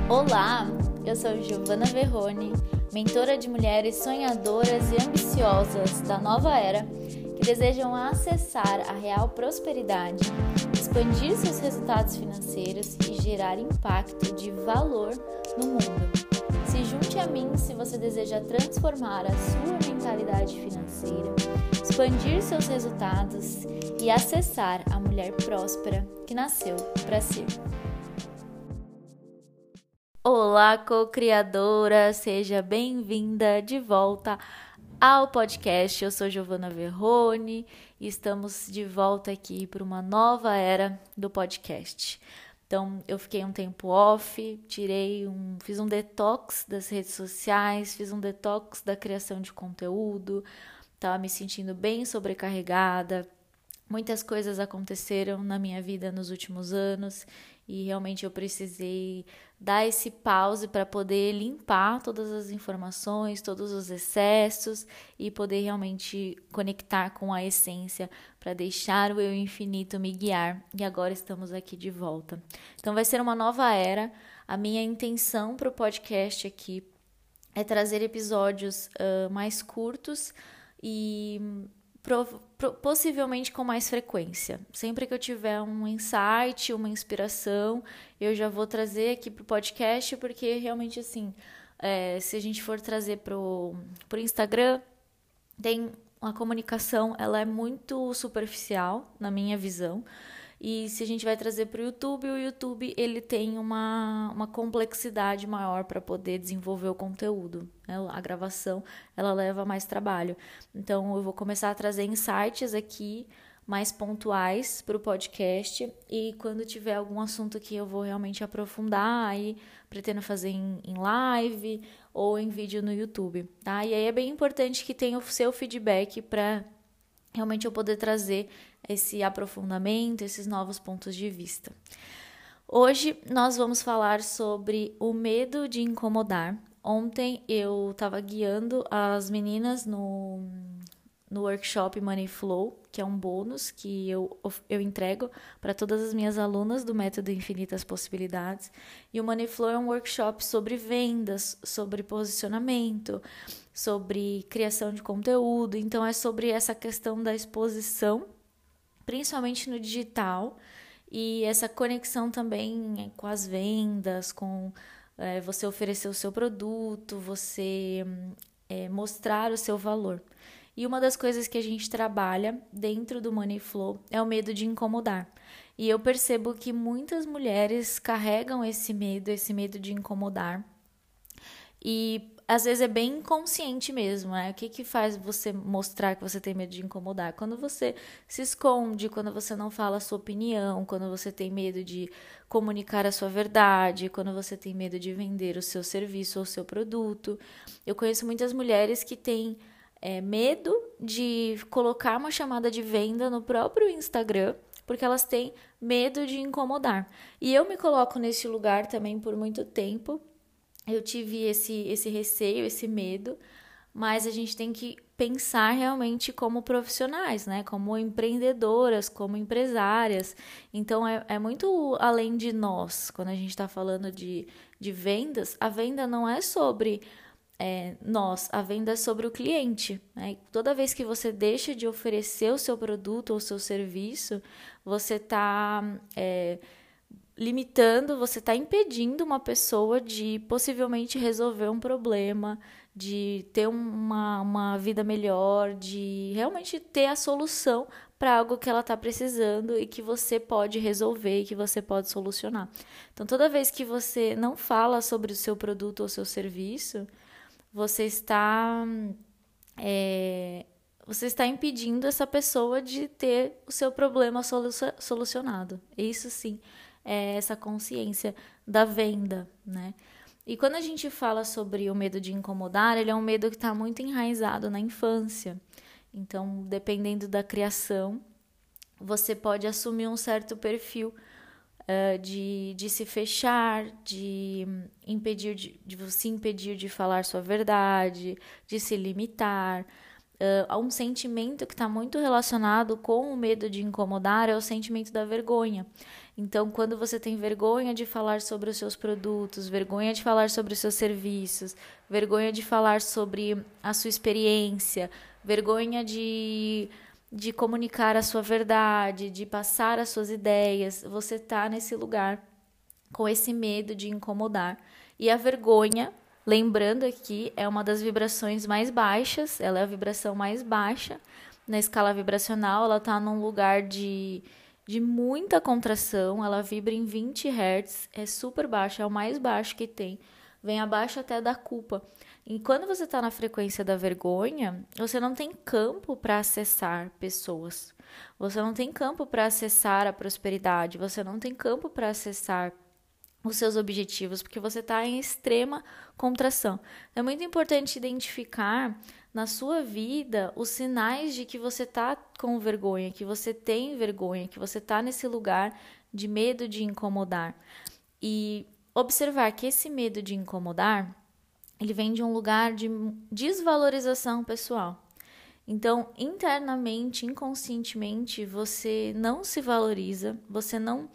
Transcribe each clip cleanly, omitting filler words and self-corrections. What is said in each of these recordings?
Olá, eu sou Giovana Verrone, mentora de mulheres sonhadoras e ambiciosas da nova era que desejam acessar a real prosperidade, expandir seus resultados financeiros e gerar impacto de valor no mundo. Se junte a mim se você deseja transformar a sua mentalidade financeira, expandir seus resultados e acessar a mulher próspera que nasceu para ser. Olá, co-criadora, seja bem-vinda de volta ao podcast. Eu sou Giovana Verrone e estamos de volta aqui para uma nova era do podcast. Então, eu fiquei um tempo off, fiz um detox das redes sociais, fiz um detox da criação de conteúdo, estava me sentindo bem sobrecarregada. Muitas coisas aconteceram na minha vida nos últimos anos e realmente eu precisei dar esse pause para poder limpar todas as informações, todos os excessos e poder realmente conectar com a essência para deixar o eu infinito me guiar. E agora estamos aqui de volta. Então vai ser uma nova era. A minha intenção para o podcast aqui é trazer episódios mais curtos e possivelmente com mais frequência. Sempre que eu tiver um insight, uma inspiração, eu já vou trazer aqui pro podcast, porque realmente assim, se a gente for trazer pro Instagram, tem uma comunicação, ela é muito superficial, na minha visão. E se a gente vai trazer para o YouTube ele tem uma complexidade maior para poder desenvolver o conteúdo, né? A gravação, ela leva mais trabalho. Então, eu vou começar a trazer insights aqui, mais pontuais para o podcast. E quando tiver algum assunto que eu vou realmente aprofundar, aí pretendo fazer em live ou em vídeo no YouTube, tá? E aí é bem importante que tenha o seu feedback para realmente eu poder trazer esse aprofundamento, esses novos pontos de vista. Hoje nós vamos falar sobre o medo de incomodar. Ontem eu estava guiando as meninas no workshop Money Flow, que é um bônus que eu entrego para todas as minhas alunas do Método Infinitas Possibilidades. E o Money Flow é um workshop sobre vendas, sobre posicionamento, sobre criação de conteúdo. Então, é sobre essa questão da exposição, principalmente no digital, e essa conexão também com as vendas, com você oferecer o seu produto, você mostrar o seu valor. E uma das coisas que a gente trabalha dentro do Money Flow é o medo de incomodar. E eu percebo que muitas mulheres carregam esse medo de incomodar. E às vezes é bem inconsciente mesmo, né? O que faz você mostrar que você tem medo de incomodar? Quando você se esconde, quando você não fala a sua opinião, quando você tem medo de comunicar a sua verdade, quando você tem medo de vender o seu serviço ou o seu produto. Eu conheço muitas mulheres que têm medo de colocar uma chamada de venda no próprio Instagram, porque elas têm medo de incomodar. E eu me coloco nesse lugar também por muito tempo. Eu tive esse receio, esse medo, mas a gente tem que pensar realmente como profissionais, né? Como empreendedoras, como empresárias. Então, é muito além de nós. Quando a gente está falando de vendas, a venda não é sobre nós, a venda é sobre o cliente, né? Toda vez que você deixa de oferecer o seu produto ou o seu serviço, você está limitando, você está impedindo uma pessoa de possivelmente resolver um problema, de ter uma vida melhor, de realmente ter a solução para algo que ela está precisando e que você pode resolver e que você pode solucionar. Então, toda vez que você não fala sobre o seu produto ou seu serviço, você está impedindo essa pessoa de ter o seu problema solucionado. Isso sim é essa consciência da venda, né? E quando a gente fala sobre o medo de incomodar, ele é um medo que está muito enraizado na infância. Então, dependendo da criação, você pode assumir um certo perfil de se fechar, de se impedir de falar sua verdade, de se limitar. Um sentimento que está muito relacionado com o medo de incomodar é o sentimento da vergonha. Então, quando você tem vergonha de falar sobre os seus produtos, vergonha de falar sobre os seus serviços, vergonha de falar sobre a sua experiência, vergonha de comunicar a sua verdade, de passar as suas ideias, você está nesse lugar com esse medo de incomodar. E a vergonha, lembrando aqui, é uma das vibrações mais baixas, ela é a vibração mais baixa na escala vibracional, ela está num lugar de muita contração, ela vibra em 20 Hz, é super baixa, é o mais baixo que tem, vem abaixo até da culpa. E quando você está na frequência da vergonha, você não tem campo para acessar pessoas, você não tem campo para acessar a prosperidade, você não tem campo para acessar os seus objetivos, porque você está em extrema contração. É muito importante identificar na sua vida os sinais de que você está com vergonha, que você tem vergonha, que você está nesse lugar de medo de incomodar. E observar que esse medo de incomodar, ele vem de um lugar de desvalorização pessoal. Então, internamente, inconscientemente, você não se valoriza, você não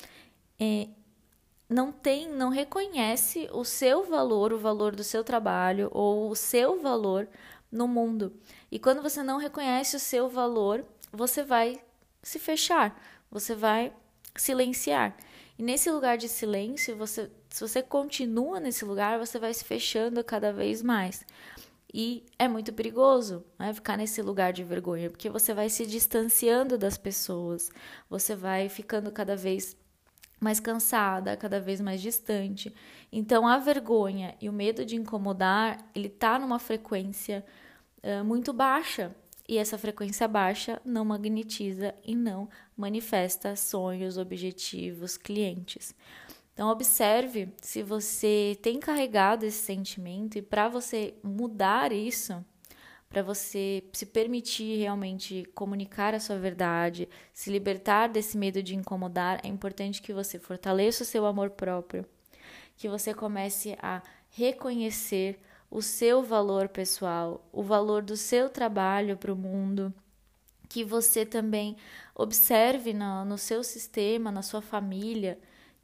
reconhece o seu valor, o valor do seu trabalho ou o seu valor no mundo. E quando você não reconhece o seu valor, você vai se fechar, você vai silenciar. E nesse lugar de silêncio, se você continua nesse lugar, você vai se fechando cada vez mais. E é muito perigoso, né, ficar nesse lugar de vergonha, porque você vai se distanciando das pessoas, você vai ficando cada vez mais cansada, cada vez mais distante. Então, a vergonha e o medo de incomodar, ele tá numa frequência muito baixa. E essa frequência baixa não magnetiza e não manifesta sonhos, objetivos, clientes. Então, observe se você tem carregado esse sentimento e para você mudar isso, para você se permitir realmente comunicar a sua verdade, se libertar desse medo de incomodar, é importante que você fortaleça o seu amor próprio, que você comece a reconhecer o seu valor pessoal, o valor do seu trabalho para o mundo, que você também observe no seu sistema, na sua família,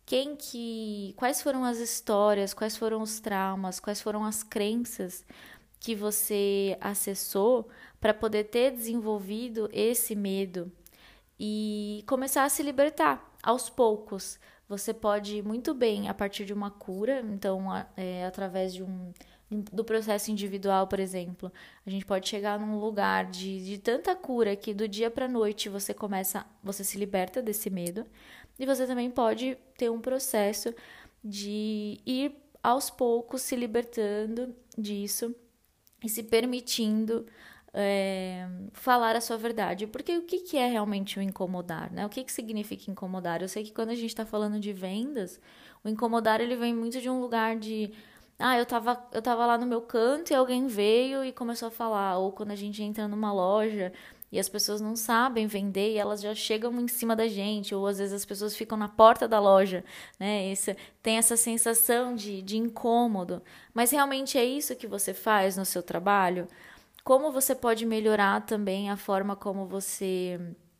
quais foram as histórias, quais foram os traumas, quais foram as crenças que você acessou para poder ter desenvolvido esse medo e começar a se libertar aos poucos. Você pode muito bem, a partir de uma cura, então, através do processo individual, por exemplo, a gente pode chegar num lugar de tanta cura que do dia para a noite você se liberta desse medo, e você também pode ter um processo de ir aos poucos se libertando disso e se permitindo falar a sua verdade. Porque o que é realmente o incomodar, né? O que significa incomodar? Eu sei que quando a gente está falando de vendas, o incomodar ele vem muito de um lugar de eu tava lá no meu canto e alguém veio e começou a falar. Ou quando a gente entra numa loja e as pessoas não sabem vender e elas já chegam em cima da gente, ou às vezes as pessoas ficam na porta da loja, né? Tem essa sensação de incômodo. Mas realmente é isso que você faz no seu trabalho? Como você pode melhorar também a forma como você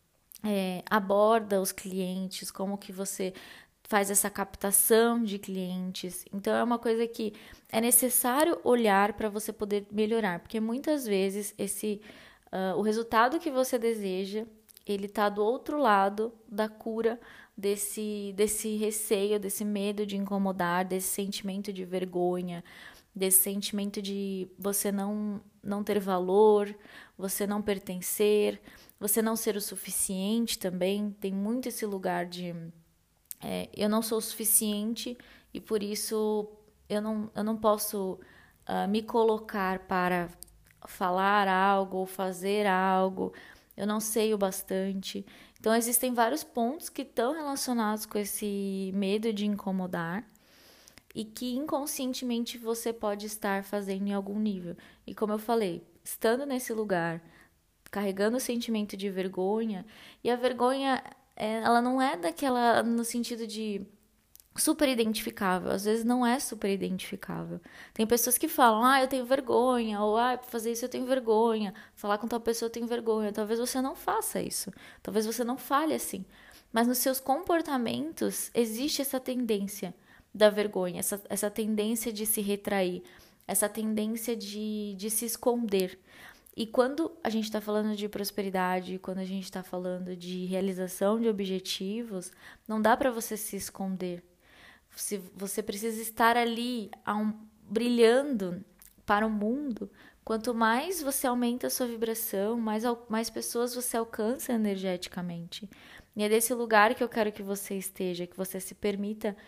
aborda os clientes, como que você faz essa captação de clientes. Então, é uma coisa que é necessário olhar para você poder melhorar, porque muitas vezes o resultado que você deseja, ele está do outro lado da cura desse receio, desse medo de incomodar, desse sentimento de vergonha, desse sentimento de você não ter valor, você não pertencer, você não ser o suficiente também. Tem muito esse lugar de eu não sou o suficiente e por isso eu não posso me colocar para falar algo ou fazer algo, eu não sei o bastante. Então, existem vários pontos que estão relacionados com esse medo de incomodar e que inconscientemente você pode estar fazendo em algum nível. E como eu falei, estando nesse lugar, carregando o sentimento de vergonha, e a vergonha ela não é daquela no sentido de super identificável, às vezes não é super identificável. Tem pessoas que falam, eu tenho vergonha, ou pra fazer isso eu tenho vergonha, falar com tal pessoa eu tenho vergonha. Talvez você não faça isso, talvez você não fale assim, mas nos seus comportamentos existe essa tendência da vergonha, essa tendência de se retrair, essa tendência de se esconder. E quando a gente está falando de prosperidade, quando a gente está falando de realização de objetivos, não dá para você se esconder. Você precisa estar ali brilhando para o mundo. Quanto mais você aumenta a sua vibração, mais pessoas você alcança energeticamente. E é desse lugar que eu quero que você esteja, que você se permita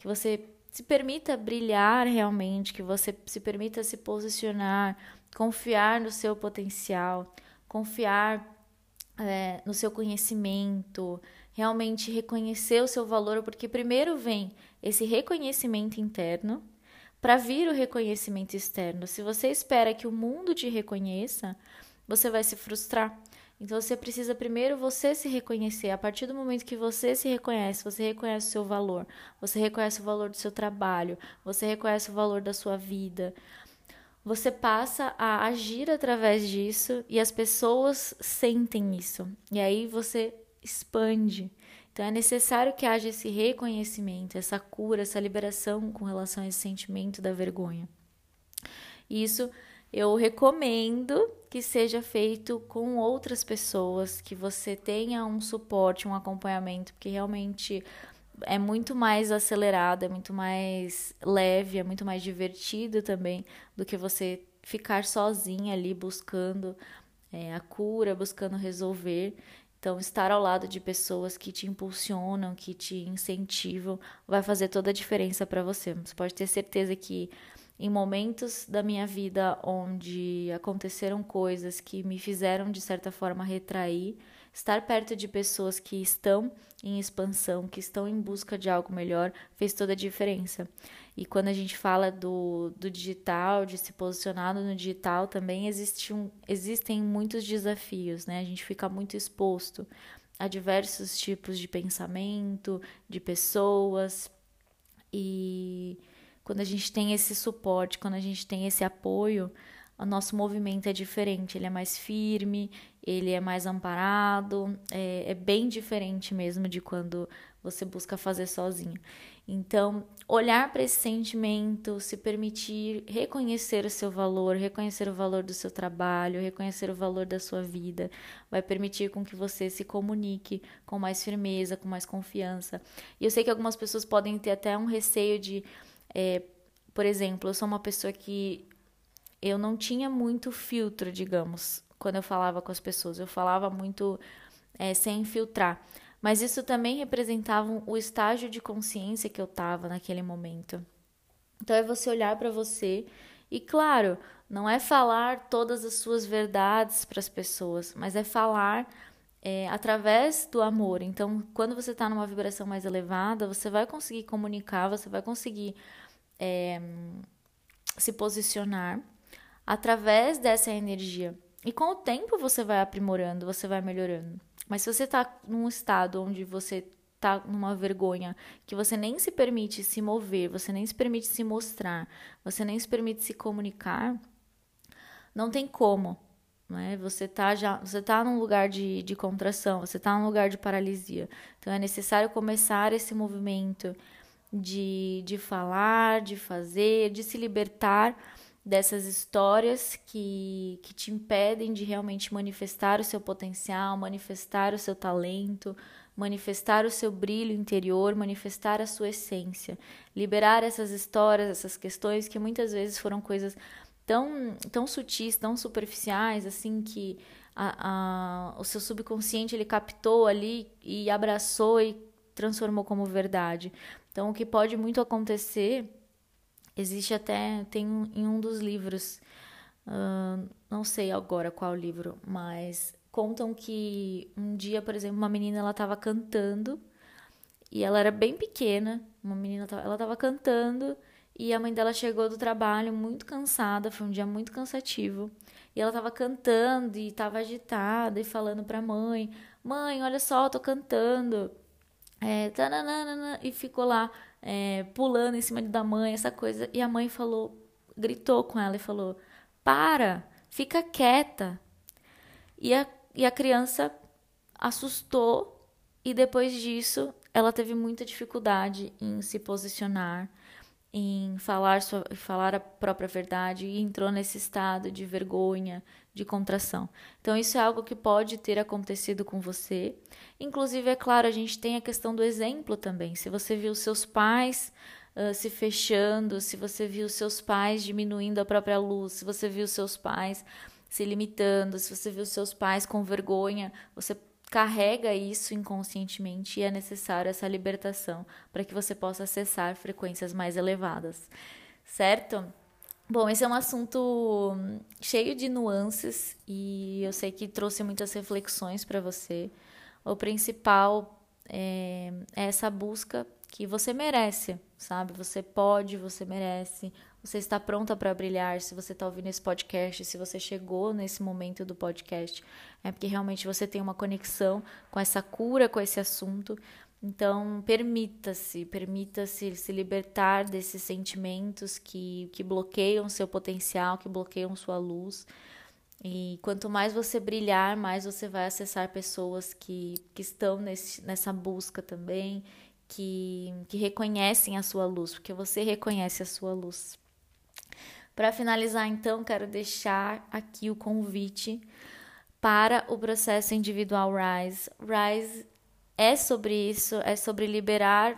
brilhar realmente, que você se permita se posicionar, confiar no seu potencial, confiar no seu conhecimento, realmente reconhecer o seu valor, porque primeiro vem esse reconhecimento interno para vir o reconhecimento externo. Se você espera que o mundo te reconheça, você vai se frustrar. Então você precisa primeiro você se reconhecer. A partir do momento que você se reconhece, você reconhece o seu valor, você reconhece o valor do seu trabalho, você reconhece o valor da sua vida, você passa a agir através disso e as pessoas sentem isso. E aí você expande. Então é necessário que haja esse reconhecimento, essa cura, essa liberação com relação a esse sentimento da vergonha. Isso eu recomendo que seja feito com outras pessoas, que você tenha um suporte, um acompanhamento, porque realmente é muito mais acelerado, é muito mais leve, é muito mais divertido também do que você ficar sozinha ali buscando a cura, buscando resolver. Então, estar ao lado de pessoas que te impulsionam, que te incentivam, vai fazer toda a diferença para você. Você pode ter certeza que em momentos da minha vida onde aconteceram coisas que me fizeram, de certa forma, retrair, estar perto de pessoas que estão em expansão, que estão em busca de algo melhor, fez toda a diferença. E quando a gente fala do digital, de se posicionar no digital, também existem muitos desafios, né? A gente fica muito exposto a diversos tipos de pensamento, de pessoas. E quando a gente tem esse suporte, quando a gente tem esse apoio, o nosso movimento é diferente, ele é mais firme, ele é mais amparado, é bem diferente mesmo de quando você busca fazer sozinho. Então, olhar para esse sentimento, se permitir reconhecer o seu valor, reconhecer o valor do seu trabalho, reconhecer o valor da sua vida, vai permitir com que você se comunique com mais firmeza, com mais confiança. E eu sei que algumas pessoas podem ter até um receio de, por exemplo, eu sou uma pessoa que eu não tinha muito filtro, digamos, quando eu falava com as pessoas. Eu falava muito sem filtrar. Mas isso também representava o estágio de consciência que eu estava naquele momento. Então é você olhar para você e, claro, não é falar todas as suas verdades para as pessoas, mas é falar através do amor. Então, quando você está numa vibração mais elevada, você vai conseguir comunicar, você vai conseguir se posicionar através dessa energia. E com o tempo você vai aprimorando, você vai melhorando. Mas se você está num estado onde você está numa vergonha, que você nem se permite se mover, você nem se permite se mostrar, você nem se permite se comunicar, não tem como. Né? Você tá num lugar de contração, você está num lugar de paralisia. Então é necessário começar esse movimento de falar, de fazer, de se libertar dessas histórias que te impedem de realmente manifestar o seu potencial, manifestar o seu talento, manifestar o seu brilho interior, manifestar a sua essência. Liberar essas histórias, essas questões que muitas vezes foram coisas tão sutis, tão superficiais, assim, que o seu subconsciente ele captou ali e abraçou e transformou como verdade. Então, o que pode muito acontecer, existe até, tem em um dos livros, não sei agora qual livro, mas contam que um dia, por exemplo, uma menina ela estava cantando e ela era bem pequena, ela estava cantando e a mãe dela chegou do trabalho muito cansada, foi um dia muito cansativo, e ela estava cantando e estava agitada e falando para a mãe, olha só, eu tô cantando, e ficou lá pulando em cima da mãe, essa coisa. E a mãe gritou com ela e falou: para, fica quieta. E a criança assustou E depois disso, ela teve muita dificuldade em se posicionar, em falar a própria verdade e entrou nesse estado de vergonha, de contração. Então, isso é algo que pode ter acontecido com você. Inclusive, é claro, a gente tem a questão do exemplo também. Se você viu seus pais se fechando, se você viu seus pais diminuindo a própria luz, se você viu seus pais se limitando, se você viu seus pais com vergonha, você carrega isso inconscientemente e é necessário essa libertação para que você possa acessar frequências mais elevadas, certo? Bom, esse é um assunto cheio de nuances e eu sei que trouxe muitas reflexões para você. O principal é essa busca que você merece, sabe? Você pode, você merece, você está pronta para brilhar. Se você está ouvindo esse podcast, se você chegou nesse momento do podcast, é porque realmente você tem uma conexão com essa cura, com esse assunto. Então, permita-se se libertar desses sentimentos que bloqueiam seu potencial, que bloqueiam sua luz. E quanto mais você brilhar, mais você vai acessar pessoas que estão nessa busca também, que reconhecem a sua luz, porque você reconhece a sua luz. Para finalizar, então, quero deixar aqui o convite para o processo individual Rise. Rise é sobre isso, é sobre liberar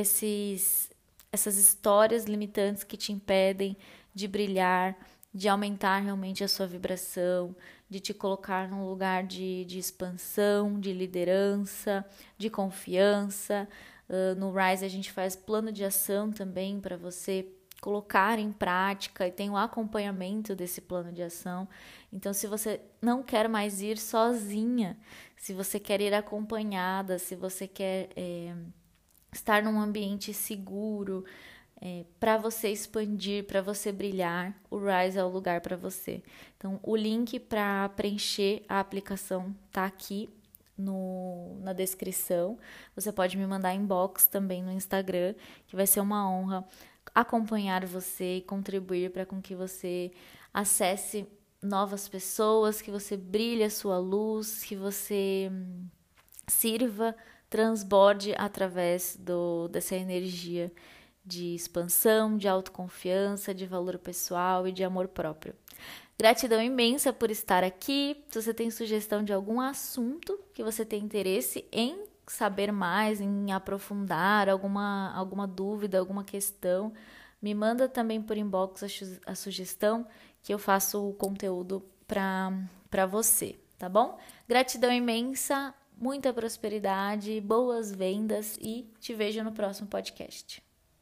essas histórias limitantes que te impedem de brilhar, de aumentar realmente a sua vibração, de te colocar num lugar de expansão, de liderança, de confiança. No Rise a gente faz plano de ação também para você colocar em prática e tem o acompanhamento desse plano de ação. Então, se você não quer mais ir sozinha, se você quer ir acompanhada, se você quer estar num ambiente seguro, para você expandir, para você brilhar, o Rise é o lugar para você. Então, o link para preencher a aplicação tá aqui na descrição. Você pode me mandar inbox também no Instagram, que vai ser uma honra acompanhar você e contribuir para com que você acesse novas pessoas, que você brilhe a sua luz, que você sirva, transborde através dessa energia de expansão, de autoconfiança, de valor pessoal e de amor próprio. Gratidão imensa por estar aqui. Se você tem sugestão de algum assunto que você tem interesse em saber mais, em aprofundar, alguma dúvida, alguma questão, me manda também por inbox a sugestão que eu faço o conteúdo para você, tá bom? Gratidão imensa, muita prosperidade, boas vendas e te vejo no próximo podcast.